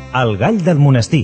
El gall del monestir.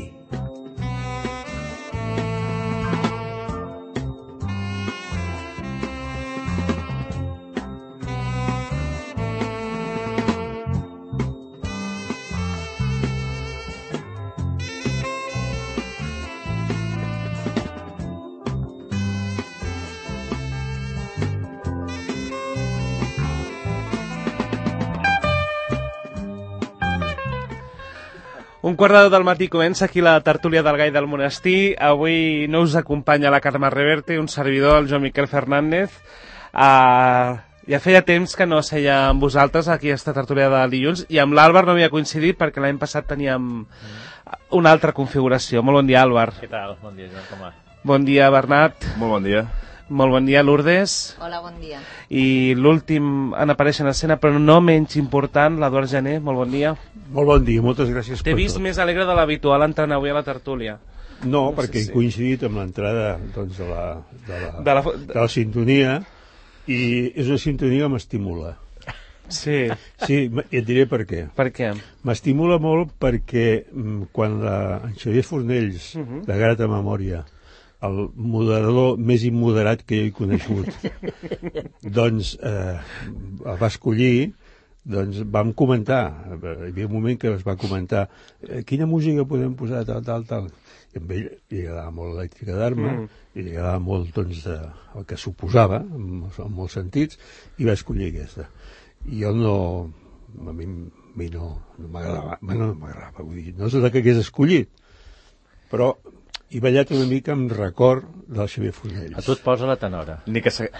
Un quart de 10 del matí comença aquí la tertúlia del Gall del Monestir. Avui no us acompanya la Carme Reverte, un servidor, el Joan Miquel Fernández. Ja feia temps que no seia amb vosaltres aquí a esta tertúlia de dilluns i amb l'Àlvar no havia coincidit perquè l'any passat teníem una altra configuració. Molt bon dia, Àlvar. Què tal? Bon dia, Joan, com va? Bon dia, Bernat. Molt bon dia. Molt bon dia, Lourdes. Hola, bon dia. I l'últim en aparèixer en escena, però no menys important, l'Eduard Gené. Molt bon dia. Molt bon dia, moltes gràcies per tot. T'he vist més alegre de l'habitual entrant avui a la tertúlia. No, perquè he coincidit amb l'entrada doncs, de la sintonia i és una sintonia que m'estimula. Sí. Sí, i et diré per què. Per què? M'estimula molt perquè quan en Xavier Fornells, de grata memòria, el moderador més immoderat que jo he conegut, doncs el va escollir, doncs vam comentar, hi havia un moment que es va comentar quina música podem posar, tal. I a ell li agradava molt l'Elèctrica d'Arma, i li agradava molt doncs, el que suposava, en molts sentits, i va escollir aquesta. I jo no, a mi no m'agradava, vull dir, no és la que hagués escollit, però he ballat una mica amb record del Xavier Fornells. A tu et posa la tenora. Ni que segueix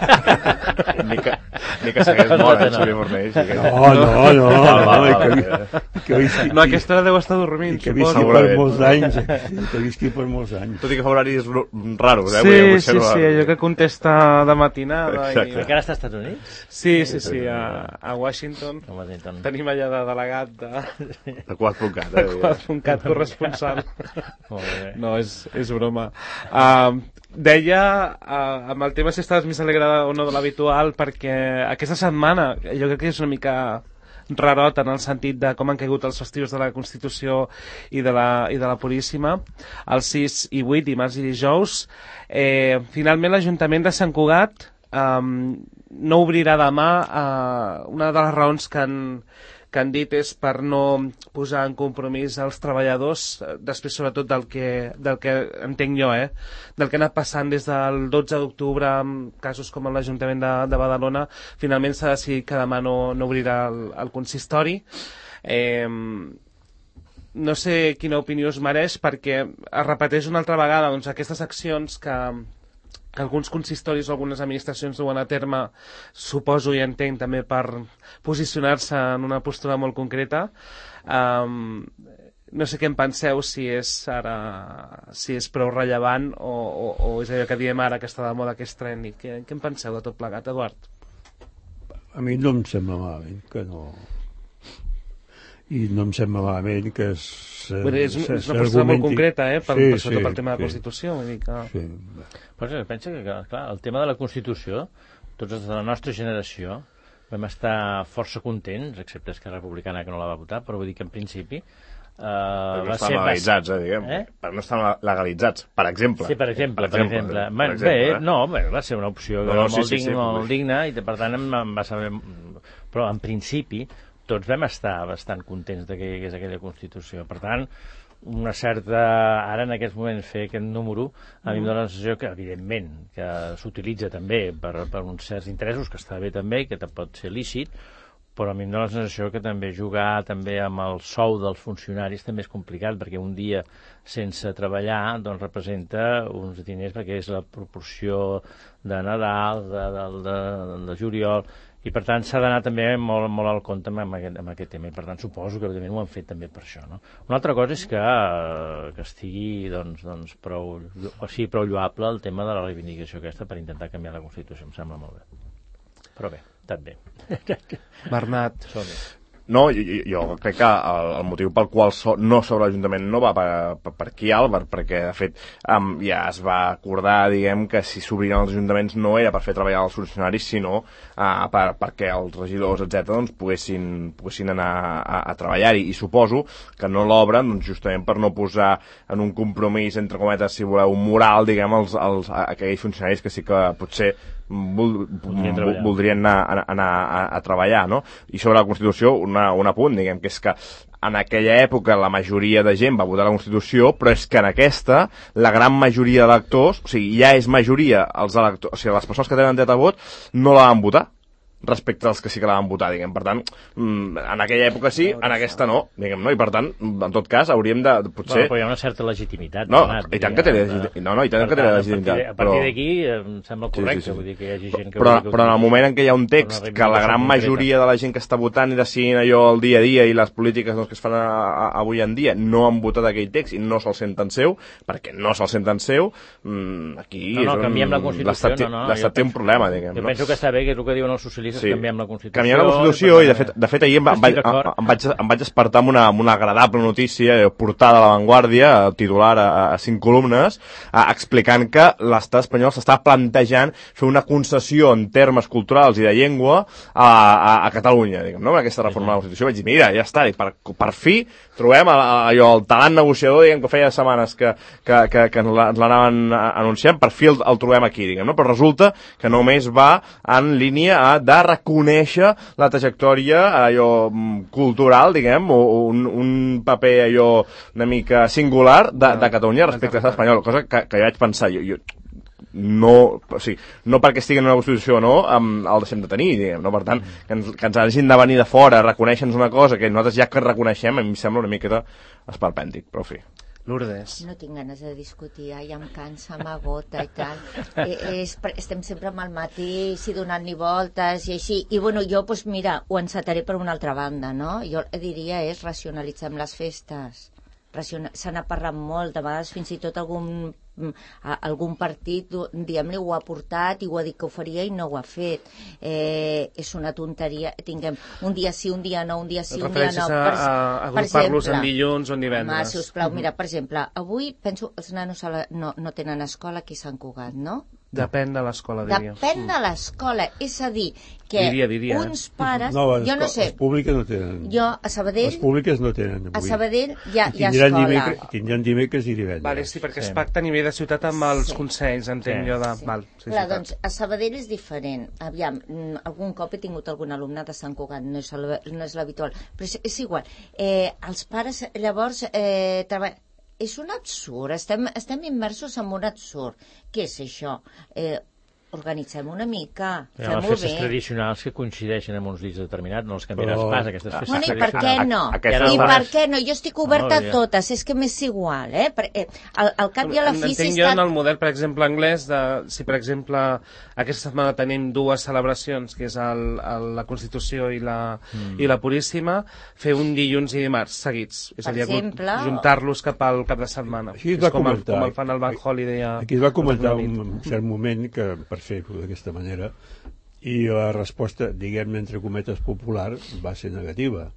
molt, Xavier Fornells. No, aquesta hora deu estar dormint. I que visqui per molts anys. Que visqui per molts anys. Tot i que fa horaris raros, Sí, allò que contesta de matinada. Encara està als Estats Units? Sí, a Washington. Tenim allà de delegat de Quad.cat. De Quad.cat, corresponsal. Molt bé. No, és broma. Deia, amb el tema si estaves més alegre o no de l'habitual, perquè aquesta setmana jo crec que és una mica rarot en el sentit de com han caigut els festius de la Constitució i de la Puríssima, el 6 i 8, dimarts i dijous. Finalment l'Ajuntament de Sant Cugat no obrirà demà. Una de les raons que han dit és per no posar en compromís els treballadors, després sobretot del que entenc jo, del que ha anat passant des del 12 d'octubre amb casos com l'Ajuntament de Badalona. Finalment s'ha decidit que demà no obrirà el consistori. No sé quina opinió us mereix, perquè es repeteix una altra vegada doncs, aquestes accions que alguns consistoris o algunes administracions duen a terme, suposo i entenc també per posicionar-se en una postura molt concreta. No sé què en penseu, si és prou rellevant o és allò que diem ara que està de moda, que és trendy. Què en penseu de tot plegat, Eduard? A mi no em sembla malament que no... I no em sembla malament que és una postura molt concreta, sobretot pel tema de la Constitució. Vull dir que... Però pensa que, clar, el tema de la Constitució, tots els de la nostra generació vam estar força contents, excepte Esquerra Republicana, que no la va votar, però vull dir que en principi... Per no estar legalitzats, diguem. Per no estar legalitzats, per exemple. Sí, per exemple. Va ser una opció molt digna i per tant em va saber... Però en principi tots vam estar bastant contents que hi hagués aquella Constitució. Per tant, una certa... Ara, en aquests moments, fer aquest número, a mi em dóna la sensació que, evidentment, que s'utilitza també per uns certs interessos, que està bé també, i que pot ser lícit, però a mi em dóna la sensació que també jugar també amb el sou dels funcionaris també és complicat, perquè un dia sense treballar doncs representa uns diners, perquè és la proporció de Nadal, de juliol, i per tant s'ha d'anar també molt al compte amb aquest tema, i per tant suposo que evidentment ho han fet també per això, no? Una altra cosa és que estigui doncs prou lloable el tema de la reivindicació aquesta per intentar canviar la Constitució, em sembla molt bé. Però bé, també. Bernat, No, jo crec que el motiu pel qual no sobre l'Ajuntament no va per aquí, Àlvar, perquè, de fet, ja es va acordar, diguem, que si s'obriren els ajuntaments no era per fer treballar els funcionaris, sinó perquè els regidors, etc., doncs, poguessin anar a treballar-hi. I suposo que no l'obren doncs, justament per no posar en un compromís, entre cometes, si voleu, un moral, diguem, aquells funcionaris que sí que potser voldrien anar a treballar, no? I sobre la Constitució, un apunt, diguem, que és que en aquella època la majoria de gent va votar la Constitució, però és que en aquesta la gran majoria d'electors, o sigui, ja és majoria els electors, o sigui, les persones que tenen dret a vot no la van votar respecte als que sí que la van votar, diguem. Per tant, en aquella època sí, en aquesta no, diguem, no? I per tant, en tot cas, hauríem de, potser... Però hi ha una certa legitimitat. No, i tant que té legitimitat. No, i tant que té legitimitat. A partir d'aquí em sembla correcte, vull dir que hi hagi gent que... Però en el moment en què hi ha un text que la gran majoria de la gent que està votant i decidint allò el dia a dia i les polítiques que es fan avui en dia no han votat aquell text i no se'l senten seu, perquè no se'l senten seu, aquí canviem la Constitució. l'Estat té un problema, diguem. Jo penso que està bé, que és el que diuen els socialistes, canviem la Constitució. Canviem la Constitució i, de fet ahir em vaig despertar amb una agradable notícia, portada a La Vanguardia, titular a 5 columnes, explicant que l'estat espanyol s'està plantejant fer una concessió en termes culturals i de llengua a Catalunya, diguem, no? En aquesta reforma de la Constitució. Vaig dir, mira, ja està, per fi trobem el talent negociador, diguem, que feia setmanes que ens l'anaven anunciant, per fi el trobem aquí, diguem, no? Però resulta que només va en línia de reconèixer la trajectòria cultural, diguem, o un paper una mica singular de Catalunya respecte a l'estat espanyol, cosa que jo vaig pensar, no perquè estigui en una Constitució o no, el deixem de tenir, diguem, no? Per tant, que ens hagin de venir de fora a reconèixer-nos una cosa que nosaltres ja que reconeixem, a mi em sembla una miqueta esperpèntic, però en fi. Lourdes. No tinc ganes de discutir, ja em cansa, m'agota i tal. Estem sempre amb el mateix i donant-li voltes i així. I bueno, jo, doncs mira, ho encetaré per una altra banda, no? Jo diria racionalitzem les festes. Se n'ha parlat molt, de vegades fins i tot algun partit, diguem-li, ho ha portat i ho ha dit que ho faria i no ho ha fet. És una tonteria. Tinguem un dia sí, un dia no, un dia sí, un dia no. A agrupar-los en dilluns o en divendres. Home, sisplau, mira, per exemple, avui penso els nanos no tenen escola aquí a Sant Cugat, no? Depèn de l'escola, diria. Depèn de l'escola, és a dir, que diria. Uns pares... No, jo no sé. Les públiques no tenen. Jo, a Sabadell... Les públiques no tenen, avui. A Sabadell hi ha escola. Tindran dimecres i divendres. Vale, sí, perquè es pacta a nivell de ciutat amb els consells, entenc jo de... Val, clar, doncs, a Sabadell és diferent. Aviam, algun cop he tingut algun alumne de Sant Cugat, no és l'habitual, però és igual. Els pares, llavors, treballen... És un absurd, estem immersos en un absurd. Què és això? Organitzem una mica, fem-ho bé. Les festes tradicionals que coincideixen amb uns dies determinats, no els canviaràs pas, aquestes festes bueno, tradicionals. I per què no? I per què no? Jo estic oberta a totes, és que m'és igual, al cap i a la fi... Entenc jo en el model, per exemple, anglès, si per exemple aquesta setmana tenim dues celebracions, que és la Constitució i la Puríssima, fer un dilluns i dimarts seguits, és a dir, juntar-los cap al cap de setmana. Així es va comentar. Com el fan el Bank Holiday. Aquí es va comentar un cert moment que per fer-ho d'aquesta manera i la resposta, diguem-ne entre cometes, popular va ser negativa.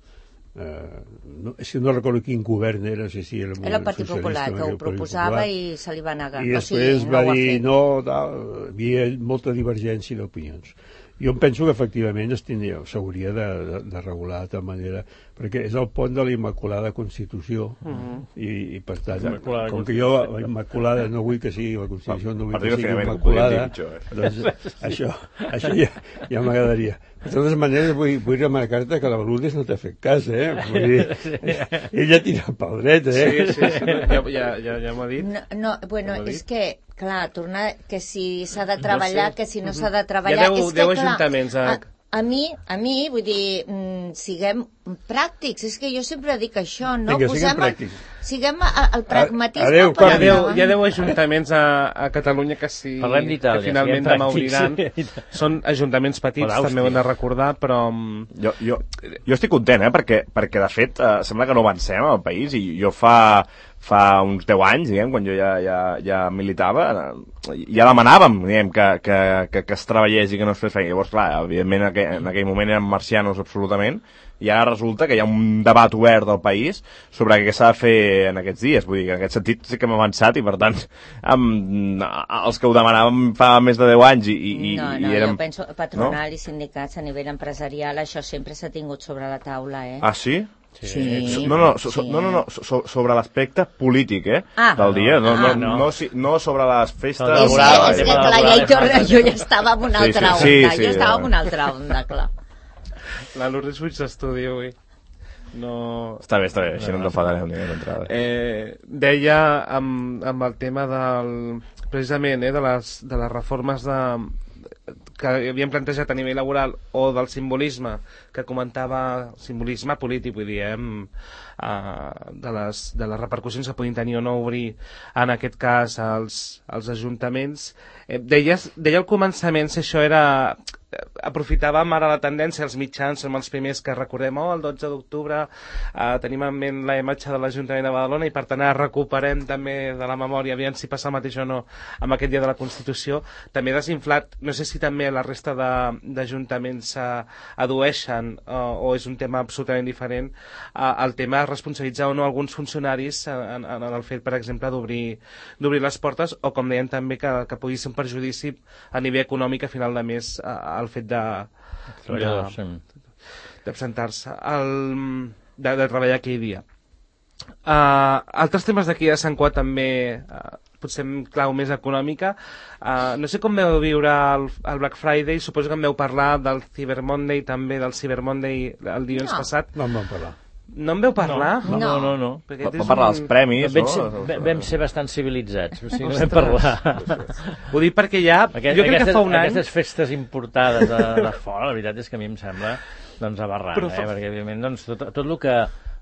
És que no recordo quin govern era, no sé si era el Partit Popular, que ho proposava i se li va negar. I després va dir no, hi havia molta divergència d'opinions. Jo em penso que efectivament s'hauria de regular de tal manera, perquè és el pont de la Immaculada Constitució i per tant, com que jo la Immaculada no vull que sigui la Constitució, no vull que sigui Immaculada, doncs això ja m'agradaria. De totes maneres vull remarcar-te que la Lourdes no t'ha fet cas, vull dir, ella tira pel dret, Sí, ja m'ho ha dit. No, bueno, és que clar, tornar que si s'ha de treballar, que si no s'ha de treballar... Hi ha 10 ajuntaments. A mi, vull dir, siguem pràctics, és que jo sempre dic això, no? Vinga, siguem pràctics. Siguem el pragmatisme. Hi ha 10 ajuntaments a Catalunya que finalment demà obriran. Són ajuntaments petits, també ho hem de recordar, però... Jo estic content, perquè de fet sembla que no avancem al país, i jo fa uns 10 anys, diguem, quan jo ja militava, ja demanàvem, diguem, que es treballés i que no es fes feina. Llavors, clar, evidentment en aquell moment eren marcianos absolutament, i ara resulta que hi ha un debat obert del país sobre què s'ha de fer en aquests dies. Vull dir que en aquest sentit sí que hem avançat i, per tant, els que ho demanàvem fa més de 10 anys jo penso patronal i sindicats a nivell empresarial, això sempre s'ha tingut sobre la taula, Ah, sí? Sí. No, sobre l'aspecte polític, del dia, no sobre les festes laborals. És que clar, ja hi torna, jo ja estava en una altra onda, jo estava en una altra onda, clar. La Lourdes fuig d'estudi avui. No... Està bé, així no ens enfadarem ni d'entrada. Deia amb el tema precisament de les reformes que havíem plantejat a nivell laboral o del simbolisme que comentava, simbolisme polític, vull dir, de les repercussions que puguin tenir o no obrir en aquest cas els ajuntaments. Deia al començament si això era... Aprofitàvem ara la tendència, els mitjans som els primers que recordem, el 12 d'octubre tenim en ment la imatge de l'Ajuntament de Badalona i per tant recuperem també de la memòria, aviam si passa el mateix o no amb aquest dia de la Constitució. També desinflat, no sé si també la resta d'ajuntaments adueixen o és un tema absolutament diferent el tema de responsabilitzar o no alguns funcionaris en el fet, per exemple, d'obrir les portes o, com deien també, que pugui ser un perjudici a nivell econòmic a final de mes el fet d'absentar-se, de treballar aquell dia. Altres temes d'aquí de Sant Cugat també, potser en clau més econòmica. No sé com veu viure el Black Friday, suposo que en veu parlar del Cyber Monday, també del Cyber Monday el dilluns passat. No en vam parlar. No en veu parlar? No. Va parlar dels premis, no? Vam ser bastant civilitzats, o sigui, no vam parlar. Ho dic perquè ja... Jo crec que fa un any... Aquestes festes importades de fora, la veritat és que a mi em sembla aberrant, perquè, evidentment, tot el que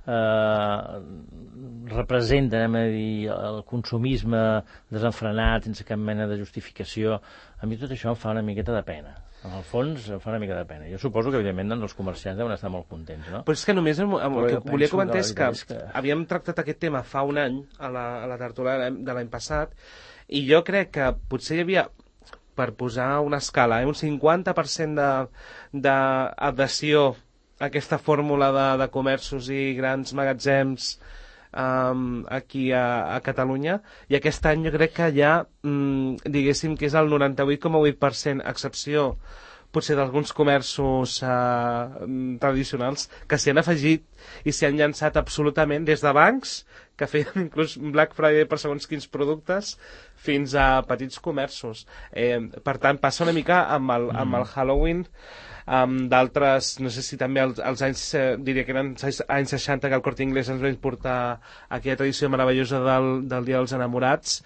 representa, anem a dir, el consumisme desenfrenat, sense cap mena de justificació, a mi tot això em fa una miqueta de pena. En el fons em fa una mica de pena. Jo suposo que, evidentment, els comerciants deuen estar molt contents, no? Però és que només el que volia comentar és que havíem tractat aquest tema fa un any a la tertúlia de l'any passat i jo crec que potser hi havia, per posar una escala, un 50% d'adhesió a aquesta fórmula de comerços i grans magatzems aquí a Catalunya, i aquest any jo crec que ja diguéssim que és el 98,8%, excepció potser d'alguns comerços tradicionals que s'hi han afegit i s'hi han llançat absolutament, des de bancs que feien inclús Black Friday per segons quins productes fins a petits comerços. Per tant, passa una mica amb el Halloween, d'altres, no sé si també als anys, diria que eren anys 60 que el Corte Inglés ens va importar aquella tradició meravellosa del Dia dels Enamorats.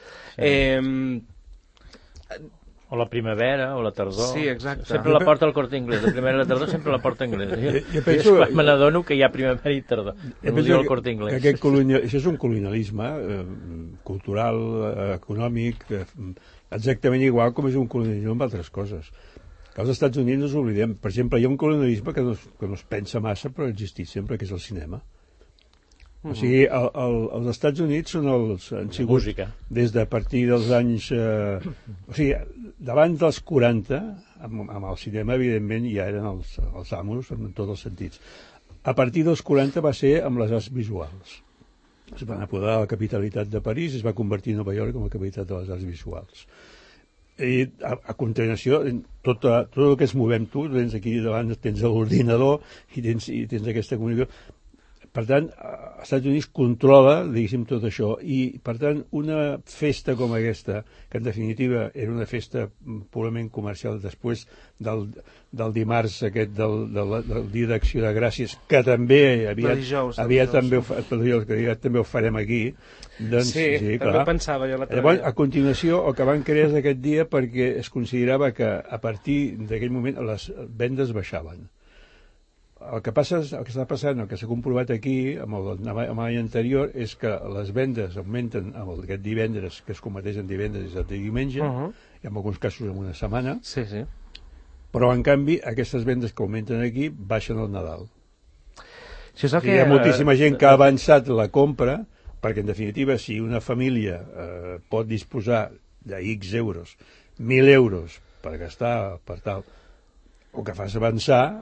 O la primavera, o la tardor. Sí, exacte. Sempre la porta el Corte Inglés. La primavera i la tardor sempre la porta Inglés. Jo penso... quan me n'adono que hi ha primavera i tardor. No diu el Corte Inglés. Això és un colonialisme cultural, econòmic, exactament igual com és un colonialisme amb altres coses. Que als Estats Units no ens oblidem. Per exemple, hi ha un colonialisme que no es pensa massa, però ha existit sempre, que és el cinema. O sigui, els Estats Units han sigut música. Des de partir dels anys... o sigui, davant dels 40, amb el cinema, evidentment, ja eren els amos en tots els sentits. A partir dels 40 va ser amb les arts visuals. Es van apoderar la capitalitat de París i es va convertir Nova York com a capitalitat de les arts visuals. I a continuació, tot el que es movem tu, tens aquí davant, tens l'ordinador i tens aquesta comunicació. Per tant, els Estats Units controla, diguéssim, tot això, i, per tant, una festa com aquesta, que en definitiva era una festa purament comercial després del dimarts aquest, del dia d'Acció de Gràcies, que també aviat també ho farem aquí. Doncs, sí, també pensava jo l'altre dia. A continuació, el que van crear és aquest dia perquè es considerava que a partir d'aquell moment les vendes baixaven. El que està passant, el que s'ha comprovat aquí amb l'any anterior, és que les vendes augmenten amb aquest divendres, que es converteix en divendres i diumenge, i en alguns casos en una setmana, però en canvi aquestes vendes que augmenten aquí baixen al Nadal. Hi ha moltíssima gent que ha avançat la compra, perquè en definitiva si una família pot disposar de X euros, 1.000 euros per gastar, per tal, el que fa és avançar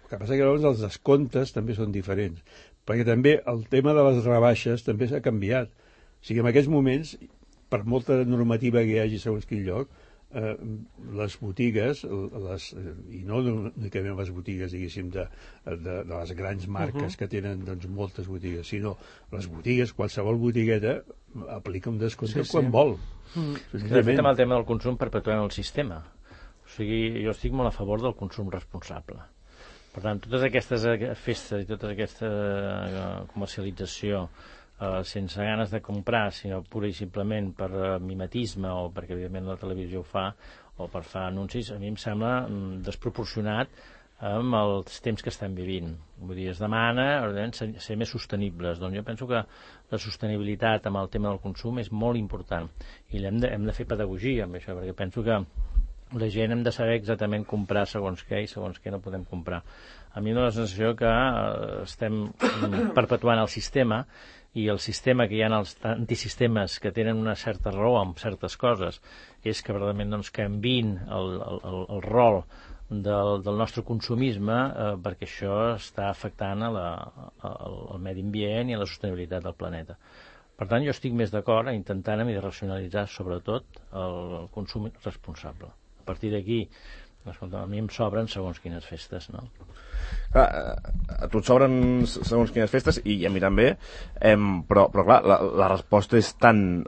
El que passa que llavors els descomptes també són diferents, perquè també el tema de les rebaixes també s'ha canviat. O sigui, en aquests moments, per molta normativa que hi hagi segons quin lloc, les botigues, i no únicament les botigues, diguéssim, de les grans marques que tenen doncs, moltes botigues, sinó les botigues, qualsevol botigueta aplica un descompte quan vol. De fet, amb el tema del consum perpetuem el sistema. O sigui, jo estic molt a favor del consum responsable. Per tant, totes aquestes festes i tota aquesta comercialització sense ganes de comprar, sinó pura i simplement per mimetisme o perquè evidentment la televisió ho fa o per fer anuncis, a mi em sembla desproporcionat amb els temps que estem vivint. Vull dir, es demana ser més sostenibles. Doncs jo penso que la sostenibilitat amb el tema del consum és molt important i hem de fer pedagogia amb això, perquè penso que la gent hem de saber exactament comprar segons què i segons què no podem comprar. A mi em dóna la sensació que estem perpetuant el sistema i el sistema que hi ha els antisistemes que tenen una certa raó amb certes coses és que verdaderament doncs, canviïn el rol del nostre consumisme perquè això està afectant al medi ambient i a la sostenibilitat del planeta. Per tant, jo estic més d'acord a intentar de racionalitzar sobretot el consum responsable. A partir d'aquí, a mi em sobren segons quines festes, no? A tu et sobren segons quines festes i a mi també, però clar, la resposta és tan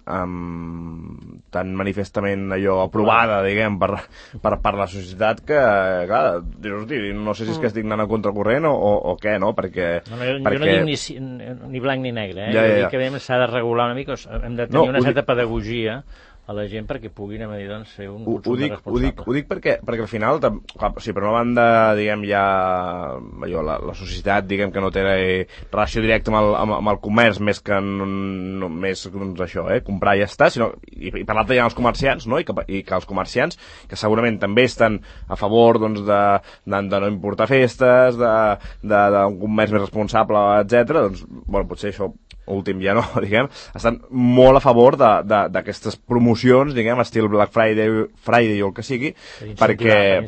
manifestament allò aprovada, diguem, per la societat que, clar, no sé si és que estic anant a contracorrent o què, no? Perquè... Jo no dic ni blanc ni negre, jo dic que s'ha de regular una mica, hem de tenir una certa pedagogia a la gent perquè puguin ser un consum responsable. Ho dic perquè al final, si per una banda, diguem, hi ha la societat, diguem, que no té relació directa amb el comerç, més que doncs això, comprar i ja està, i per l'altra hi ha els comerciants, no? I que els comerciants, que segurament també estan a favor doncs, de no importar festes, d'un comerç més responsable, etc. Doncs, bueno, potser això últim ja no, diguem, estan molt a favor d'aquestes promocions, diguem, estil Black Friday o el que sigui, perquè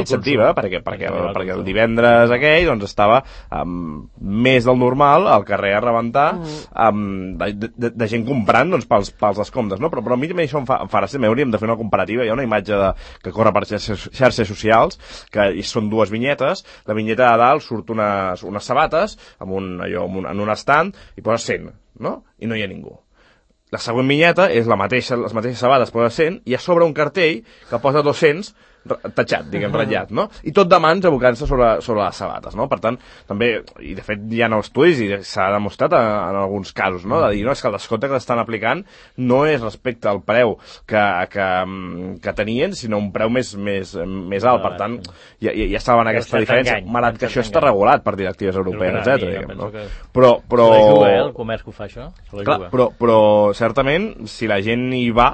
el divendres aquell doncs, estava més del normal al carrer a rebentar de gent comprant doncs, pels descomptes, no? Però a mi també això em fa gràcia, hauríem de fer una comparativa, hi ha una imatge que corre per xarxes socials, que són dues vinyetes, la vinyeta de dalt surt unes sabates en un estand i posa 100, no? I no hi ha ningú. La següent vinyeta és les mateixes sabates posa 100 i a sobre un cartell que posa 200 tatxat, diguem, ratllat, no? I tot de mans abocant-se sobre les sabates, no? Per tant, també, i de fet hi ha estudis i s'ha demostrat en alguns casos, no? De dir, no, és que el descompte que estan aplicant no és respecte al preu que tenien, sinó un preu més alt, per tant, ja estaven aquesta diferència, malgrat que això està regulat per directives europees, etc. No? Però... Se la juga, el comerç que ho fa, això? Clar, però certament, si la gent hi va,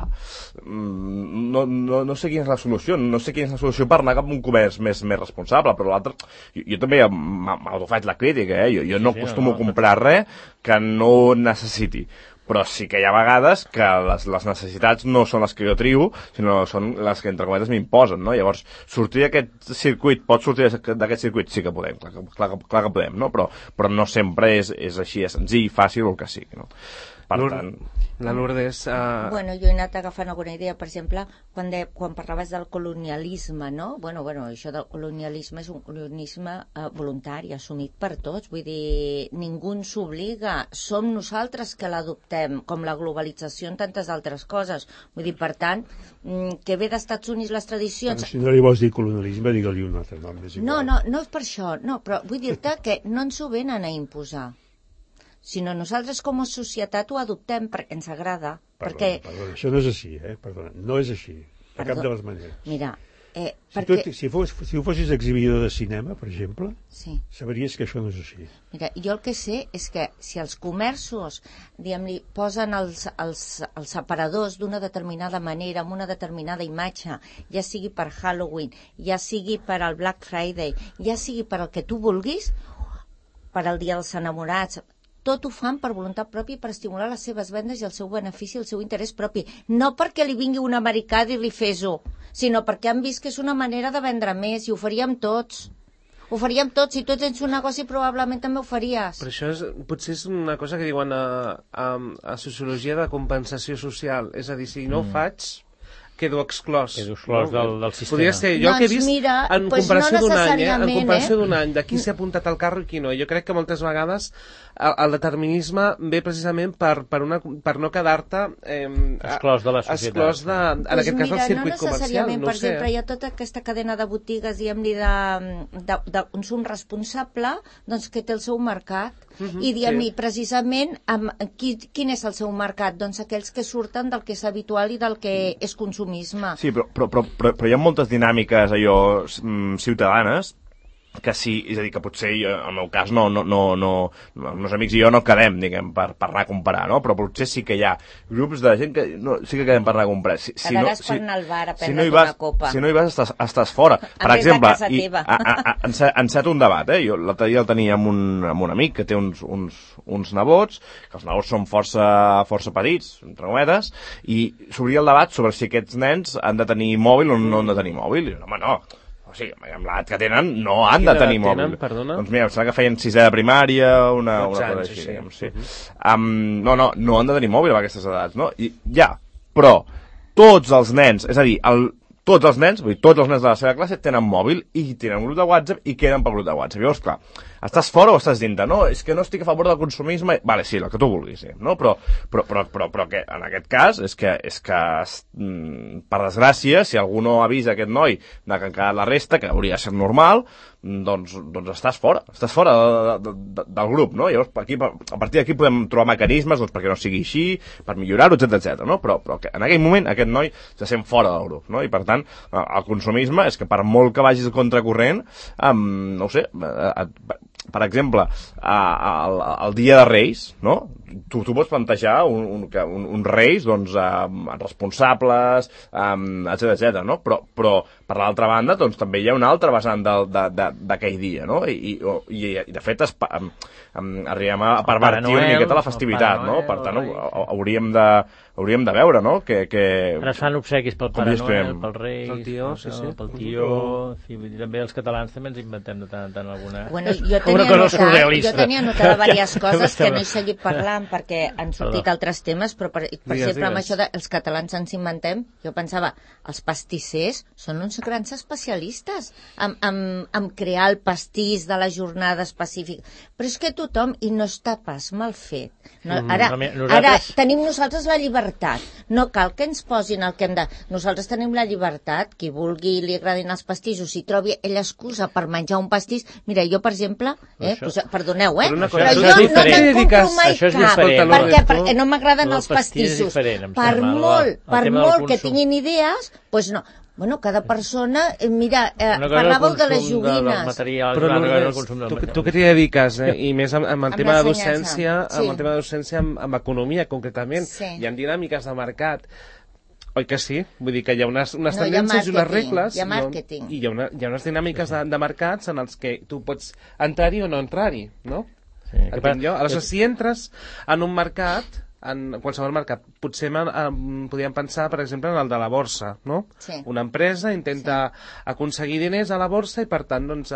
no sé quina és la solució, no sé quina és la solució per anar cap a un comerç més responsable, però l'altre... Jo també m'autofaig la crítica, jo no acostumo a comprar res que no necessiti, però sí que hi ha vegades que les necessitats no són les que jo trio, sinó són les que, entre cometes, m'imposen, no? Llavors, sortir d'aquest circuit, pot sortir d'aquest circuit? Sí que podem, clar que podem, no? Però no sempre és així, és senzill, fàcil o el que sigui, no? Per tant... La Lourdes... Bueno, jo he anat agafant alguna idea, per exemple, quan parlaves del colonialisme, no? Bueno, això del colonialisme és un colonialisme voluntari, assumit per tots, vull dir, ningú ens obliga, som nosaltres que l'adoptem, com la globalització en tantes altres coses. Vull dir, per tant, que ve d'Estats Units les tradicions... Però si no li vols dir colonialisme, digue-li un altre nom. No és per això, no, però vull dir-te que no ens ho venen a imposar, sinó nosaltres com a societat ho adoptem perquè ens agrada. Perdona, això no és així, perdona, no és així, de cap de les maneres. Mira, si ho fossis exhibidor de cinema, per exemple, sí, sabries que això no és així. Mira, jo el que sé és que si els comerços, diguem-li, posen els separadors d'una determinada manera, amb una determinada imatge, ja sigui per Halloween, ja sigui per al Black Friday, ja sigui per al que tu vulguis, per al Dia dels Enamorats, tot ho fan per voluntat pròpia i per estimular les seves vendes i el seu benefici i el seu interès propi. No perquè li vingui un americà a dir-li fes-ho, sinó perquè han vist que és una manera de vendre més i ho faríem tots. Ho faríem tots. Si tu tens un negoci, probablement també ho faries. Però això potser és una cosa que diuen a sociologia de compensació social. És a dir, si no ho faig, quedo exclòs. Quedo exclòs del sistema. Podria ser, jo el que he vist en comparació d'un any, de qui s'ha apuntat al carro i qui no. Jo crec que moltes vegades el determinisme ve precisament per no quedar-te exclòs de la societat. En aquest cas del circuit comercial. No necessàriament, per exemple, hi ha tota aquesta cadena de botigues, diguem-li, de consum responsable, doncs que té el seu mercat. I diguem-li, precisament, quin és el seu mercat? Doncs aquells que surten del que és habitual i del que és consumisme. Sí, però hi ha moltes dinàmiques allò ciutadanes que sí, és a dir, que potser jo, en el meu cas els meus amics i jo no quedem, diguem, per anar a comprar, no? Però potser sí que hi ha grups de gent que sí que quedem per anar a comprar. Quedaràs per anar al bar a prendre't una copa. Si no hi vas, estàs fora. Per exemple, enceta un debat, jo l'altre dia el tenia amb un amic que té uns nebots, que els nebots són força petits, entre cometes, i s'obria el debat sobre si aquests nens han de tenir mòbil o no han de tenir mòbil. I home, no. O sigui, amb l'edat que tenen, no han de tenir mòbil. Doncs mira, em sembla que feien 6è de primària, una cosa així, diguem, sí. No han de tenir mòbil a aquestes edats, no? I ja, però tots els nens, és a dir, tots els nens de la seva classe tenen mòbil i tenen un grup de WhatsApp i queden pel grup de WhatsApp. Llavors, clar, estàs fora o estàs dintre? No, és que no estic a favor del consumisme. Vale, sí, el que tu vulguis, sí, no? Però que en aquest cas és que per desgràcia, si algú no avisa aquest noi de que han quedat la resta, que hauria de ser normal, doncs estàs fora del grup, no? Llavors, a partir d'aquí podem trobar mecanismes perquè no sigui així, per millorar-ho, etc. No? Però que en aquell moment aquest noi se sent fora del grup, no? I per tant, el consumisme és que per molt que vagis contracorrent, no ho sé, per exemple, el dia de Reis, no? Tu pots plantejar uns Reis doncs, responsables, etc. No? Però per l'altra banda doncs, també hi ha una altra vessant d'aquell dia, no? I de fet arribem a pervertir una miqueta la festivitat, no? Per tant, hauríem de veure, no? Ara es fan obsequis pel Pare Noel, pel Reis, pel Tió, també els catalans també ens inventem de tant en tant alguna... Bueno, jo tenia notat diverses coses que no he seguit parlant perquè han sortit altres temes, però per exemple amb això dels catalans ens inventem, jo pensava, els pastissers són uns grans especialistes en crear el pastís de la jornada específica, però és que tothom, i no està pas mal fet. Ara tenim nosaltres la llibertat, no cal que ens posin el que hem de... Nosaltres tenim la llibertat, qui vulgui li agradin els pastissos, si trobi l'excusa per menjar un pastís... Mira, jo, per exemple, perdoneu, però jo no te'n compro mai cap, perquè no m'agraden els pastissos. Per molt que tinguin idees, doncs no. Bueno, cada persona... Mira, parlàveu de les joguines. Però tu que t'hi dediques, i més amb el tema de docència, amb economia, concretament, hi ha dinàmiques de mercat. Oi que sí? Vull dir que hi ha unes tendències i unes regles hi ha màrqueting. I hi ha unes dinàmiques de mercats en els que tu pots entrar-hi o no entrar-hi, no? Aleshores, si entres en un mercat, en qualsevol mercat, potser podríem pensar, per exemple, en el de la borsa, no? Sí. Una empresa intenta aconseguir diners a la borsa i, per tant, doncs,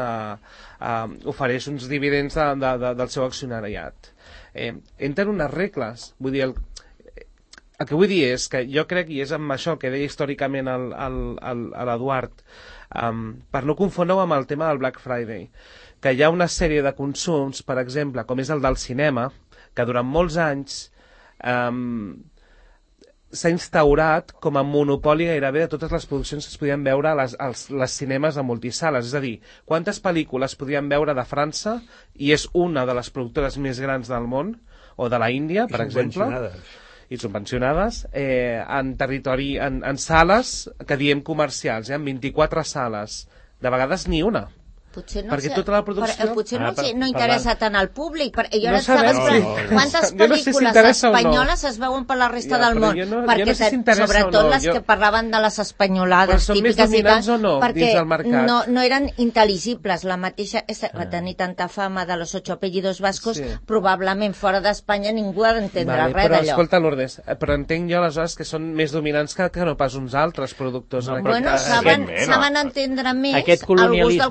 ofereix uns dividends del seu accionariat. Entren unes regles, vull dir... El que vull dir és que jo crec, i és amb això que deia històricament l'Eduard, per no confondre-ho amb el tema del Black Friday, que hi ha una sèrie de consums, per exemple, com és el del cinema, que durant molts anys s'ha instaurat com a monopoli gairebé de totes les produccions que es podien veure als cinemes de multisales. És a dir, quantes pel·lícules podien veure de França, i és una de les productores més grans del món, o de la Índia, per exemple, i subvencionades, en territori, en sales que diem comercials, en 24 sales, de vegades ni una. Potser no, perquè tota la producció... Potser no interessa tant al públic. Jo ara estava esperant quantes pel·lícules espanyoles es veuen per la resta del món. Perquè sobretot les que parlaven de les espanyolades típiques i tal, perquè no eren intel·ligibles. La mateixa va tenir tanta fama de los 8 apellidos vascos, probablement fora d'Espanya ningú ha d'entendre res d'allò. Però escolta, Lourdes, però entenc jo aleshores que són més dominants que no pas uns altres productors. Bueno, saben entendre més el gust del consumidor.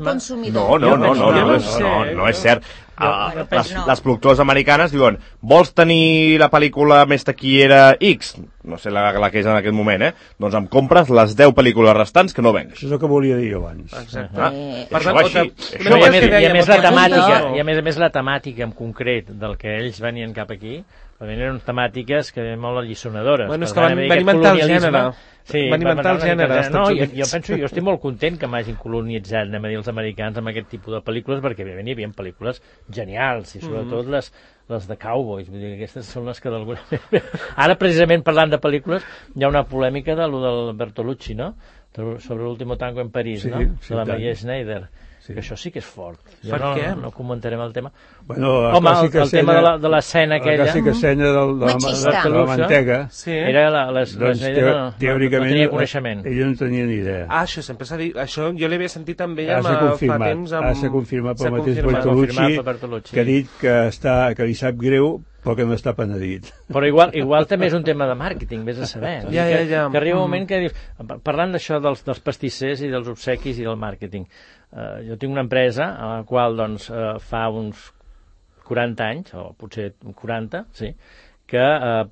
No és cert. Les productores americanes diuen, vols tenir la pel·lícula més taquillera X? No sé la que és en aquest moment, doncs em compres les 10 pel·lícules restants que no venc. Això és el que volia dir abans. Exacte. Per tant, i a més la temàtica en concret del que ells venien cap aquí, eren temàtiques que eren molt alliçonadores. Bueno, és que van inventar el gènere. Sí, van inventar el gènere. Jo estic molt content que m'hagin colonitzat, anem a dir, els americans amb aquest tipus de pel·lícules, perquè hi havia pel·lícules genials, i sobretot les de cowboys, vull dir que aquestes són les que d'alguna manera... Ara, precisament, parlant de pel·lícules, hi ha una polèmica de lo del Bertolucci, no?, sobre l'último tango en París, no?, de la Maria Schneider. Que això sí que és fort. Per què? No comentarem el tema. Bueno, home, el tema de l'escena aquella... La clàssica escena de la mantega. Era la Schneider no tenia coneixement. Ella no tenia ni idea. Això sempre s'ha dit... Això jo l'havia sentit també fa temps... Ha de ser confirmat pel mateix Bertolucci, que ha dit que li sap greu però que no està penedit. Però igual també és un tema de màrqueting, vés a saber. Que arriba un moment que dius... Parlant d'això dels pastissers i dels obsequis i del màrqueting, jo tinc una empresa a la qual fa uns 40 anys, o potser 40, sí, que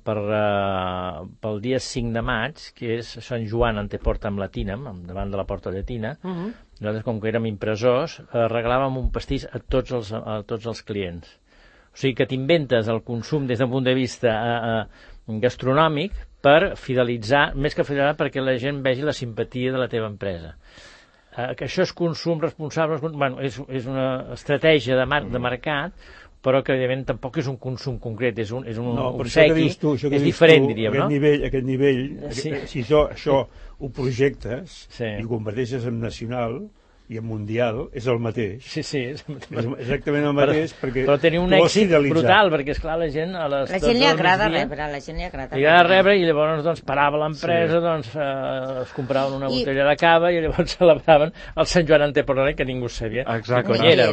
pel dia 5 de maig, que és Sant Joan Anteporta amb Latinam, davant de la Porta Llatina, nosaltres, com que érem impressors, regalàvem un pastís a tots els clients. O sigui que t'inventes el consum des d'un punt de vista gastronòmic per fidelitzar, més que fidelitzar, perquè la gent vegi la simpatia de la teva empresa. Que això és consum responsable, bueno, és una estratègia de mercat, però que evidentment tampoc és un consum concret, és un obsequi, és diferent, diríem, no? Aquest nivell, si això ho projectes i ho converteixes en nacional i en mundial, és el mateix. Sí, és exactament el mateix, perquè però tenia un èxit brutal, perquè esclar, la gent a les... La gent li agrada rebre, la gent li agrada. Li agrada rebre i llavors parava l'empresa, es compraven una botella de cava i llavors celebraven el Sant Joan Anteporta, que ningú sabia que cony era.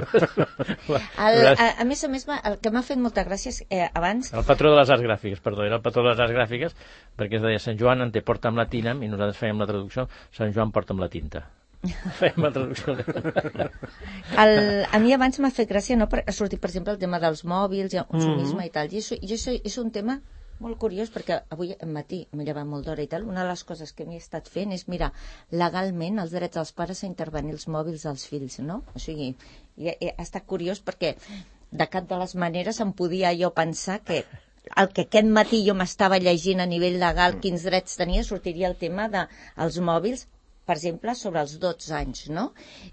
A més, el que m'ha fet molta gràcia és abans... El patró de les arts gràfiques, perdó, era el patró de les arts gràfiques, perquè es deia Sant Joan Anteporta amb la Tinam i nosaltres fèiem la traducció Sant Joan porta amb la tinta. Fem la traducció. A mi abans m'ha fet gràcia, no? Ha sortit, per exemple, el tema dels mòbils, el consumisme i tal, i això és un tema molt curiós, perquè avui al matí m'he llevat molt d'hora i tal, una de les coses que m'he estat fent és mirar legalment els drets dels pares a intervenir els mòbils dels fills, no? O sigui, ha estat curiós perquè de cap de les maneres em podia jo pensar que el que aquest matí jo m'estava llegint a nivell legal quins drets tenia, sortiria el tema dels mòbils, per exemple, sobre els 12 anys, no?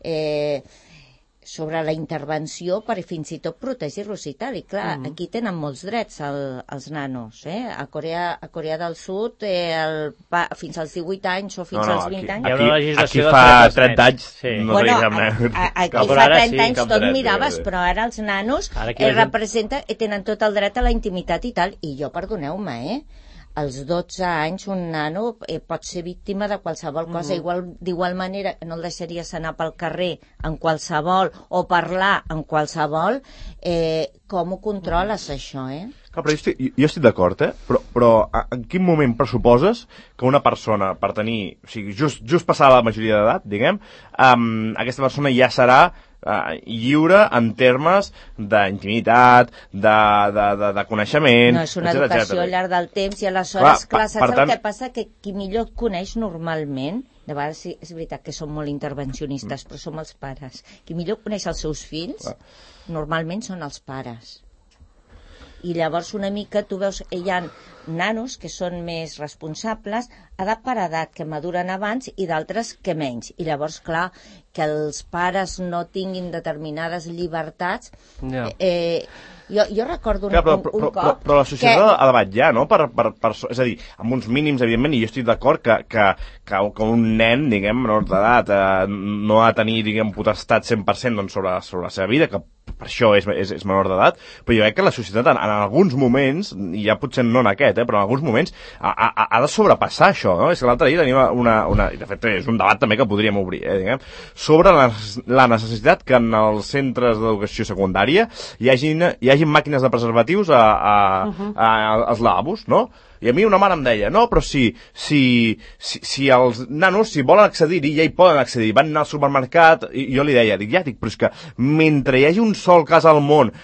Sobre la intervenció per fins i tot protegir-los i tal. I clar, aquí tenen molts drets els nanos. A Corea del Sud fins als 18 anys o fins als 20 anys... Aquí fa 30 anys no bueno, aquí fa 30 anys tot miraves, però ara els nanos tenen tot el dret a la intimitat i tal. I jo, perdoneu-me, als 12 anys un nano pot ser víctima de qualsevol cosa, d'igual manera que no el deixaries anar pel carrer en qualsevol o parlar en qualsevol, com ho controles això, Clar, però jo estic d'acord, però en quin moment pressuposes que una persona, per tenir, o sigui, just passada la majoria d'edat, diguem, aquesta persona ja serà lliure en termes d'intimitat, de coneixement... No, és una educació al llarg del temps i aleshores, clar, saps el que passa? Que qui millor et coneix normalment, de vegades és veritat que som molt intervencionistes, però som els pares. Qui millor coneix els seus fills, normalment són els pares. I llavors una mica tu veus hi ha nanos que són més responsables edat per edat, que maduren abans i d'altres que menys. I llavors, clar, que els pares no tinguin determinades llibertats... Jo recordo un cop... Però la societat ha de vetllar, no? És a dir, amb uns mínims, evidentment, i jo estic d'acord que un nen, diguem, menor d'edat, no ha de tenir, diguem, potestat 100% sobre la seva vida, que per això és menor d'edat, però jo crec que la societat en alguns moments, i ja potser no en aquest, però en alguns moments ha de sobrepassar això, no? És que l'altre dia tenim i de fet és un debat també que podríem obrir, diguem, sobre la necessitat que en els centres d'educació secundària hi hagin màquines de preservatius als lavabos, no? I a mi una mare em deia, no, però si els nanos, si volen accedir-hi, ja hi poden accedir, van anar al supermercat, i jo li deia, però és que mentre hi hagi un sol cas al món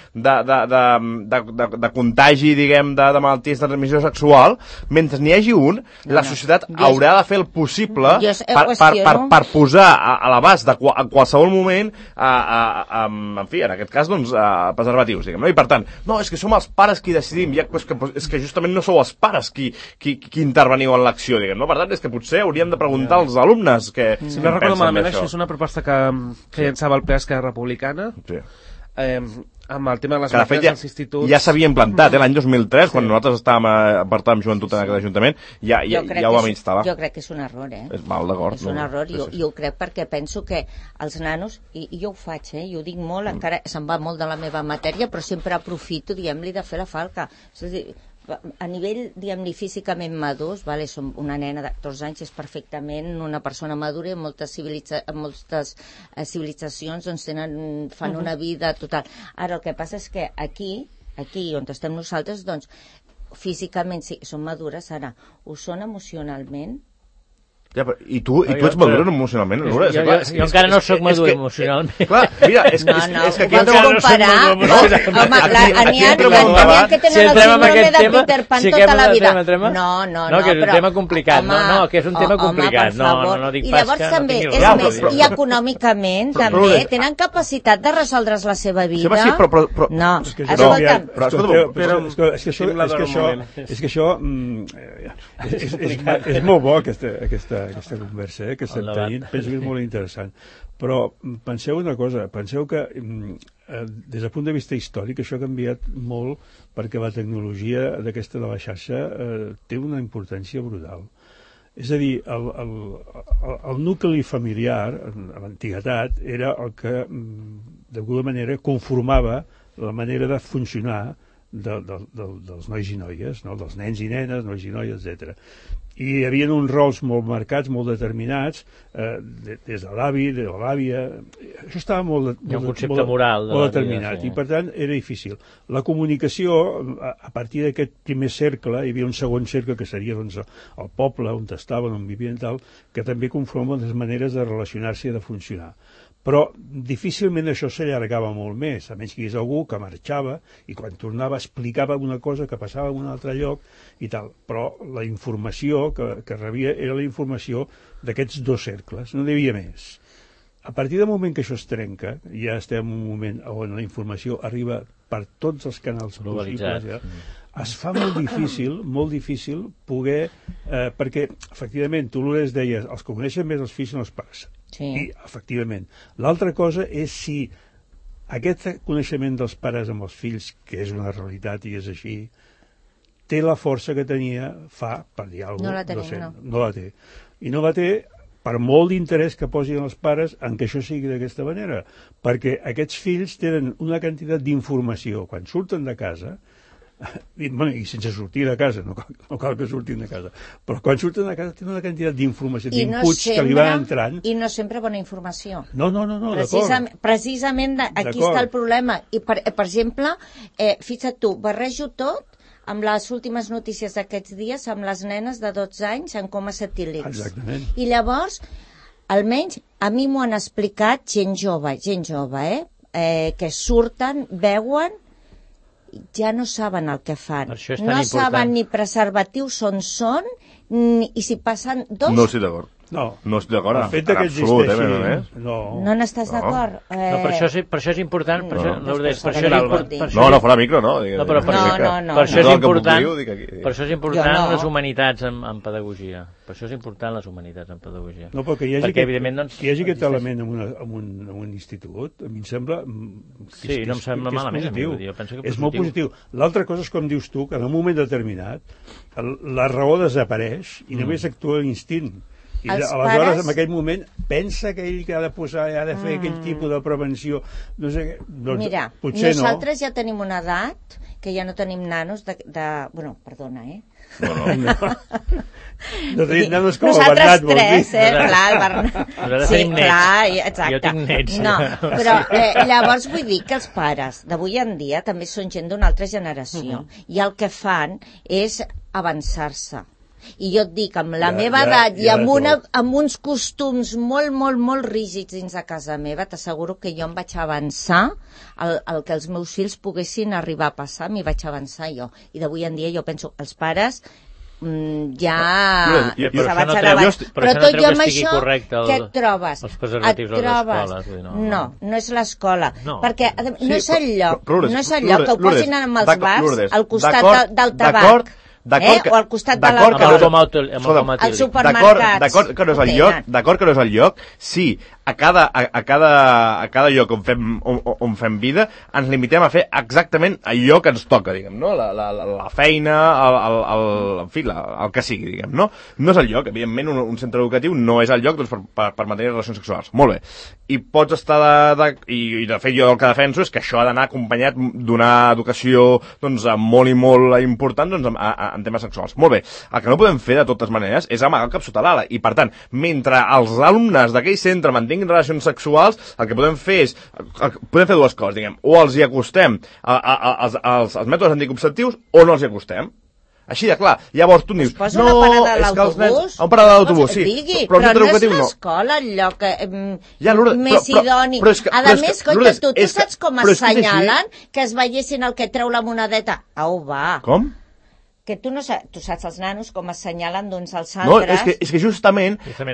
de contagi, diguem, de malalties de transmissió sexual, mentre n'hi hagi un, la societat haurà de fer el possible per posar a l'abast de qualsevol moment, en fi, en aquest cas, doncs, preservatius, diguem, no? I per tant, no, és que som els pares qui decidim, és que justament no sou els pares qui interveniu en l'acció, diguem, no? Per tant, és que potser hauríem de preguntar als alumnes què si no recordo malament, això és una proposta que llançava el ple Esquerra Republicana, amb el tema de les màquines dels instituts. Ja s'havia implantat, l'any 2003, quan nosaltres portàvem joventut en aquest ajuntament, ja ho vam instal·lar. Jo crec que és un error, És mal, d'acord. És un error, jo ho crec perquè penso que els nanos, i jo ho faig, i ho dic molt, encara se'n va molt de la meva matèria, però sempre aprofito, diguem-li, de fer la falca. És a dir, a nivell, diguem-li, físicament madurs, som una nena de 14 anys, és perfectament una persona madura, i moltes civilitzacions doncs fan una vida total. Ara, el que passa és que aquí on estem nosaltres, doncs, físicament sí, són madures, ara, ho són emocionalment. I tu ets madura emocionalment, Laura? Jo encara no soc madur emocionalment. Clar, mira, és que aquí ens ho comparar. Home, n'hi ha que tenen el síndrome de Peter Pan tota la vida. No, que és un tema complicat. No, que és un tema complicat. No dic pas que... I llavors també, és més, i econòmicament també, tenen capacitat de resoldre's la seva vida? No, escolta'm. És que això és molt bo, aquesta conversa que estem tenint, penso que és molt interessant, però penseu una cosa, penseu que des del punt de vista històric això ha canviat molt perquè la tecnologia d'aquesta de la xarxa té una importància brutal. És a dir, el nucli familiar a l'antiguitat era el que d'alguna manera conformava la manera de funcionar dels nois i noies, no? Dels nens i nenes, nois i noies, etc. I hi havia uns rols molt marcats, molt determinats, des de l'avi, de l'àvia. Això estava molt determinat, i per tant era difícil. La comunicació, a partir d'aquest primer cercle, hi havia un segon cercle que seria doncs, el poble on estaven, on vivien tal, que també conformen les maneres de relacionar-se i de funcionar. Però difícilment això s'allargava molt més, a menys que hi hagués algú que marxava i quan tornava explicava una cosa que passava en un altre lloc i tal. Però la informació que rebia era la informació d'aquests dos cercles, no n'hi havia més. A partir del moment que això es trenca, ja estem en un moment on la informació arriba per tots els canals possibles, es fa molt difícil poder... perquè, efectivament, tu Lourdes deies, els que coneixen més els fills són els pares. Sí. I, efectivament. L'altra cosa és si aquest coneixement dels pares amb els fills, que és una realitat i és així, té la força que tenia per dir alguna cosa. No la té. I no la té per molt d'interès que posin els pares en que això sigui d'aquesta manera. Perquè aquests fills tenen una quantitat d'informació. Quan surten de casa, i sense sortir de casa, no cal que surtin de casa, però quan surten de casa tenen una quantitat d'informació, d'inputs que li van entrant. I no sempre bona informació. No, d'acord. Precisament aquí està el problema. I, per exemple, fixa't tu, barrejo tot amb les últimes notícies d'aquests dies, amb les nenes de 12 anys en coma cetílics. Exactament. I llavors, almenys, a mi m'ho han explicat gent jove, que surten, veuen, ja no saben el que fan. No saben ni preservatius on són, i si passen dos... No estic d'acord. No estic d'acord en absolut, No n'estàs d'acord? No, per això és important... No, fora micro, no. Per això és important les humanitats en pedagogia. Per això és important les humanitats en pedagogia. No, perquè hi hagi aquest element en un institut, a mi em sembla... Sí, no em sembla malament. És molt positiu. L'altra cosa és, com dius tu, que en un moment determinat la raó desapareix i només actua l'instint. I aleshores, en aquell moment, pensa que ell que ha de posar, ha de fer aquell tipus de prevenció. No sé, doncs, mira, potser nosaltres ja tenim una edat que ja no tenim nanos bueno, perdona, No tenim nanos com el Nosaltres Bernat, vols dir? tres, clar, el Bernat. Nosaltres Sí, tenim nets. clar, exacte. Jo tinc nets. No, però llavors vull dir que els pares d'avui en dia també són gent d'una altra generació i el que fan és avançar-se. I jo et dic, amb la meva edat i amb uns costums molt, molt, molt rígids dins de casa meva, t'asseguro que jo em vaig avançar el que els meus fills poguessin arribar a passar, m'hi vaig avançar jo. I d'avui en dia jo penso, els pares ja s'avançaran abans. Però tot i amb això, què et trobes? Els preservatius a les escoles. No és l'escola. Perquè no és el lloc, que ho posin amb els bars al costat del tabac. O al costat de la al supermercat. D'acord que no és el lloc, sí, a cada lloc on fem vida ens limitem a fer exactament allò que ens toca, diguem, no? La feina, en fi, el que sigui, diguem, no? No és el lloc, evidentment un centre educatiu no és el lloc doncs, per mantenir relacions sexuals. Molt bé. I pots estar i de fet jo el que defenso és que això ha d'anar acompanyat d'una educació doncs, molt i molt important doncs, en temes sexuals. Molt bé. El que no podem fer de totes maneres és amagar el cap sota l'ala i per tant, mentre els alumnes d'aquell centre mantinguin relacions sexuals, el que podem fer és podem fer dues coses, diguem, o els hi acostem als mètodes anticonceptius o no els hi acostem. Així de clar. Llavors tu em dius, no, és que els nens... A un parada de l'autobús, sí. Però no és l'escola el lloc més idoni. A més, conya, tu saps com assenyalen que es veiessin el que treu la monedeta? Au, va. Com? Que tu saps els nanos com assenyalen d'uns als altres. No, és que justament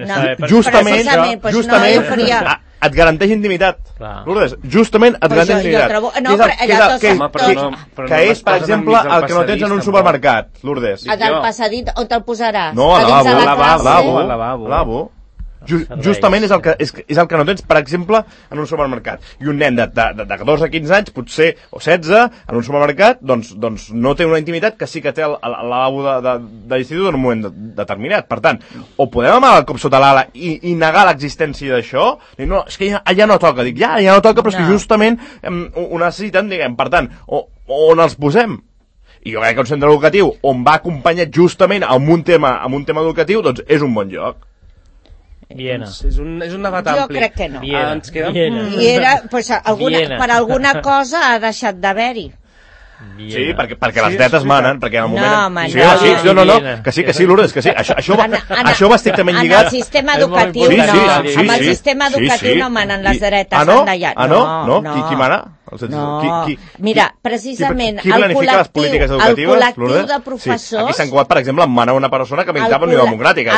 et garanteix intimitat. Lourdes, justament et garanteix intimitat. Que és, per exemple, el que no tens en un supermercat, Lourdes. Del passadit, on te'l posaràs? No, al lavabo. Justament és el que no tens, per exemple, en un supermercat. I un nen de 14 a 15 anys, potser, o 16, en un supermercat, doncs no té una intimitat que sí que té el lavabo de l'institut en un moment determinat. Per tant, o podem amagar el cop sota l'ala i negar l'existència d'això, no, és que ja no toca. Dic, ja no toca, però és que justament ho necessiten, diguem. Per tant, on els posem? I jo crec que un centre educatiu on va acompanyat justament amb un tema educatiu, doncs és un bon lloc. Viena. És un debat ampli. Jo crec que no. Viena. Per alguna cosa ha deixat d'haver-hi. Sí, perquè les netes manen, perquè en el moment... No, que sí, Lourdes, que sí. Això va estrictament lligat... En el sistema educatiu no. En el sistema educatiu no manen les dretes. No? Qui mana? Mira, precisament el col·lectiu de professors... Aquí s'han colat, per exemple, en mana una persona que militava en Unió Democràtica.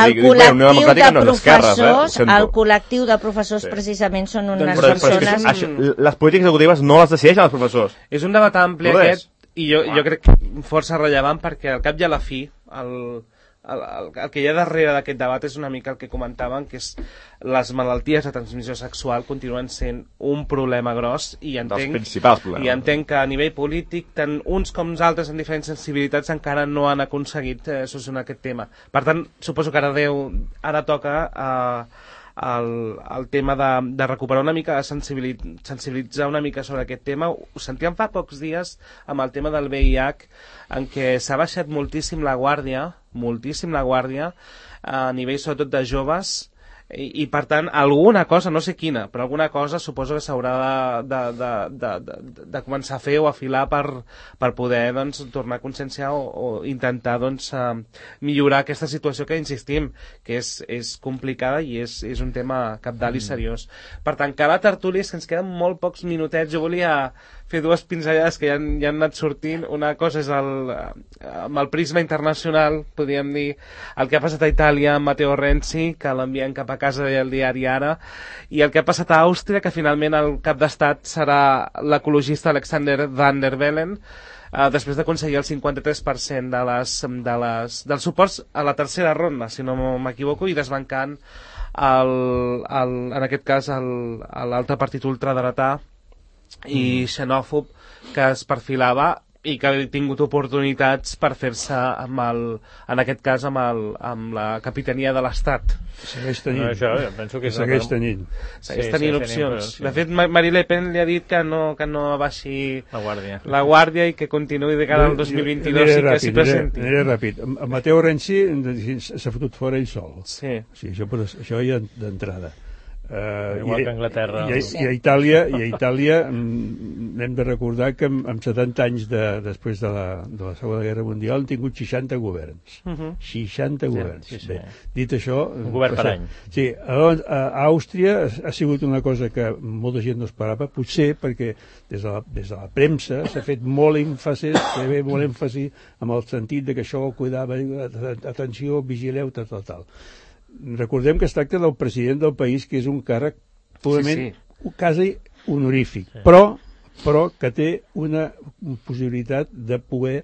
El col·lectiu de professors precisament són unes persones... Les polítiques educatives no les decideixen els professors. És un debat ampli aquest, i jo crec força rellevant, perquè al cap i a la fi el que hi ha darrere d'aquest debat és una mica el que comentaven, que és les malalties de transmissió sexual continuen sent un problema gros i entenc que a nivell polític tant uns com els altres amb diferents sensibilitats encara no han aconseguit solucionar aquest tema. Per tant, suposo que ara toca el tema de recuperar una mica, sensibilitzar una mica sobre aquest tema. Ho sentíem fa pocs dies amb el tema del VIH, en què s'ha baixat moltíssim la guàrdia a nivell sobretot de joves, i per tant alguna cosa, no sé quina, però alguna cosa suposo que s'haurà de començar a fer o afilar per poder doncs, tornar a conscienciar o intentar doncs, millorar aquesta situació que insistim que és complicada i és un tema cabdal i seriós. Per tancar la tertúlia, és que ens queden molt pocs minutets. Jo volia fer dues pinzellades que ja han anat sortint. Una cosa és amb el prisma internacional, podríem dir, el que ha passat a Itàlia amb Matteo Renzi, que l'envien cap a casa del diari Ara, i el que ha passat a Àustria, que finalment el cap d'estat serà l'ecologista Alexander Van der Bellen, després d'aconseguir el 53% dels suports a la tercera ronda, si no m'equivoco, i desbancant en aquest cas l'altre partit ultradretà i xenòfob que es perfilava, i que ha tingut oportunitats per fer-se en aquest cas amb la capitania de l'Estat. Segueix tenint. No, això, penso que segueix tenint. Segueix tenint opcions. De fet, Marine Le Pen li ha dit que no abaixi la guàrdia i que continuï de cara al 2022 i que s'hi presenti. Aniré ràpid. Mateo Renzi s'ha fotut fora ell sol. Sí. Això ja d'entrada. Igual que Anglaterra. I a Itàlia hem de recordar que amb 70 anys després de la Segona Guerra Mundial han tingut 60 governs. 60 governs. Sí. Bé, dit això... Un govern per any. Sí, a Àustria ha sigut una cosa que molta gent no esperava, potser perquè des de la premsa s'ha fet molt èmfasi amb el sentit de que això ho cuidava, atenció, vigileu, tal. Recordem que es tracta del president del país, que és un càrrec purament quasi honorífic, però que té una possibilitat de poder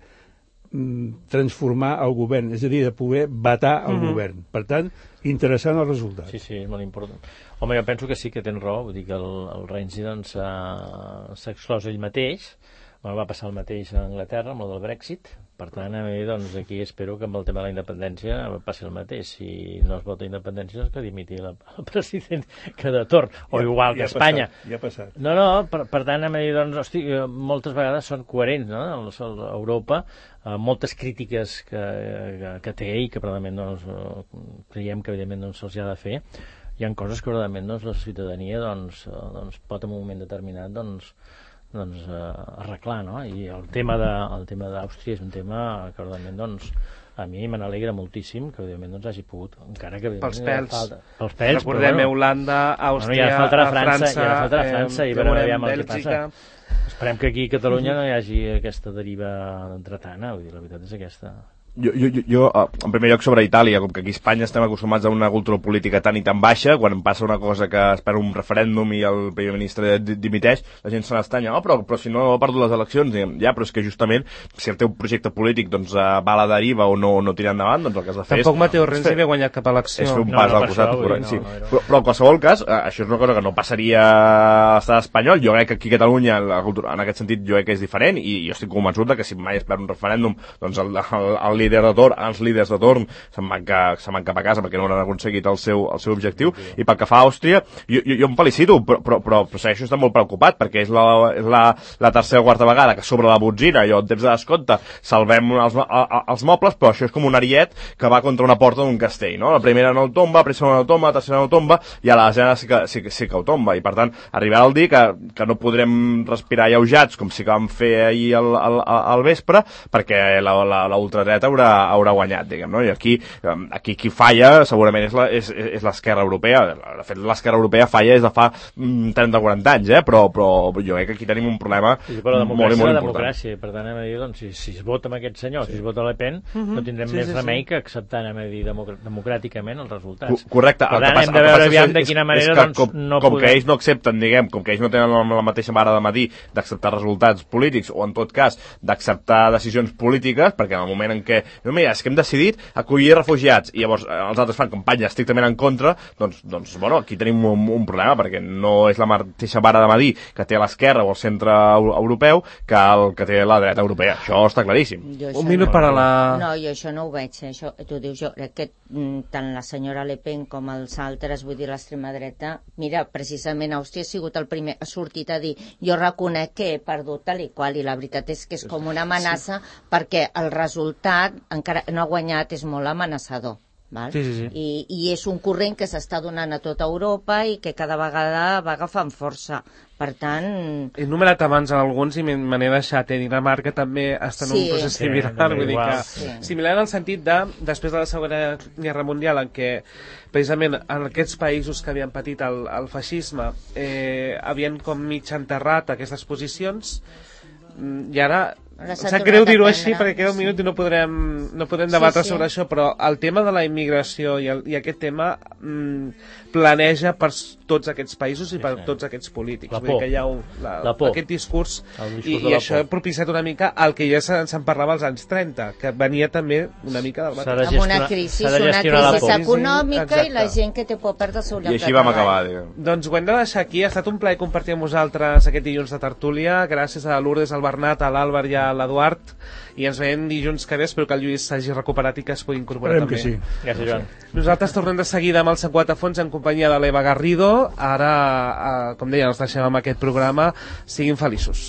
transformar el govern, és a dir, de poder vetar el govern. Per tant, interessant el resultat. Sí, és molt important. Home, jo penso que sí que tens raó, vull dir que el Renzi doncs, s'ha exclòs ell mateix. Va passar el mateix a Anglaterra amb el del Brexit. Per tant, a mi, doncs, aquí espero que amb el tema de la independència passi el mateix. Si no es vota independència, doncs que dimiti el president que de torn. O igual que Espanya. Ja ha passat. No, per tant, a mi, doncs, hosti, moltes vegades són coherents, no?, a Europa, moltes crítiques que té i que, probablement, doncs, creiem que, evidentment, doncs, se'ls ha de fer. Hi ha coses que, probablement, doncs, la ciutadania doncs, pot, en un moment determinat, doncs, arreglar, no? I el tema d'Àustria és un tema que, realment, doncs, a mi me n'alegra moltíssim que, evidentment, doncs, hagi pogut, encara que... Pels pèls. Recordem, Holanda, Àustria, França, i veurem aviam el que Bèlgica. passa. Esperem que aquí a Catalunya no hi hagi aquesta deriva d'entretana, vull dir, la veritat és aquesta. Jo, en primer lloc, sobre Itàlia, com que aquí a Espanya estem acostumats a una cultura política tan i tan baixa, quan passa una cosa que espera un referèndum i el primer ministre dimiteix, la gent se n'estanya, però si no ha perdut les eleccions, diguem, però és que justament, si el teu projecte polític doncs, va a la deriva o no tira endavant, doncs el que has de fer Tampoc Matteo Renzi havia guanyat cap elecció. És fer un pas al costat corrent, sí. Però en qualsevol cas, això és una cosa que no passaria a l'estat espanyol. Jo crec que aquí a Catalunya, en aquest sentit, jo crec que és diferent, i jo estic convençut que si mai es perd un referèndum, doncs el els líders de torn se'n van cap a casa perquè no han aconseguit el seu objectiu. I pel que fa a Àustria, jo em felicito, però segueixo estant molt preocupat perquè és la tercera o quarta vegada que sobre la botzina, jo en temps de descompte salvem els mobles, però això és com un ariet que va contra una porta d'un castell, no? La primera no el tomba, la segona no el tomba, la tercera no el tomba, i a la desena sí que ho tomba, i per tant arribarà el dia que no podrem respirar alleujats com sí que vam fer ahir al vespre, perquè la ultradreta haurà guanyat, diguem, no? I aquí qui falla segurament és l'esquerra europea. De fet, l'esquerra europea falla des de fa 30-40 anys, però jo crec que aquí tenim un problema molt important. Democràcia, per tant, doncs, si es vota amb aquest senyor, si es vota Le Pen, no tindrem més remei que acceptar democràticament els resultats. Correcte. Per tant, hem de veure aviam de quina manera no com que ells no accepten, diguem, com que ells no tenen la mateixa vara de medir d'acceptar resultats polítics, o en tot cas d'acceptar decisions polítiques, perquè en el moment en què mira, és que hem decidit acollir refugiats i llavors els altres fan campanya estrictament en contra, doncs bueno, aquí tenim un problema, perquè no és la mateixa vara de medir que té l'esquerra o el centre europeu que el que té la dreta europea. Això està claríssim. Un minut per a la... No, jo això no ho veig, això, tu dius, jo crec que tant la senyora Le Pen com els altres, vull dir l'extrema dreta, mira, precisament Àustria ha sigut el primer, ha sortit a dir, jo reconec que he perdut tal i qual, i la veritat és que és com una amenaça, perquè el resultat encara no ha guanyat, és molt amenaçador. Val? Sí. I és un corrent que s'està donant a tota Europa i que cada vegada va agafant força. Per tant... He enumerat abans alguns i me n'he deixat. Dinamarca també està en un procés similar. Vull dir que, similar en el sentit de, després de la Segona Guerra Mundial, en què precisament en aquests països que havien patit el feixisme havien com mig enterrat aquestes posicions, i ara sap greu dir-ho així perquè queda un minut i no podrem debatre sobre això, però el tema de la immigració i aquest tema planeja per tots aquests països i per tots aquests polítics. Vull dir que hi ha aquest discurs i això ha propiciat una mica el que ja se'n parlava als anys 30, que venia també una mica del mateix. Amb una crisi econòmica i la gent que té por perdre el seu lloc de treball. I així vam acabar. Doncs ho hem de deixar aquí. Ha estat un plaer compartir amb vosaltres aquest dilluns de tertúlia. Gràcies a Lourdes, al Bernat, a l'Àlvar i a l'Eduard, i ens veiem dilluns que ve. Espero que el Lluís s'hagi recuperat i que es pugui incorporar també. Que sí. Gràcies, Joan. Nosaltres tornem de seguida amb el 50 fons en companyia de l'Eva Garrido. Ara, com deia, ens deixem amb aquest programa. Siguin feliços.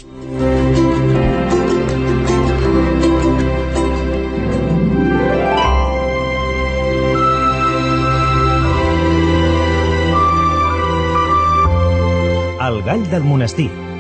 El Gall del Monestir.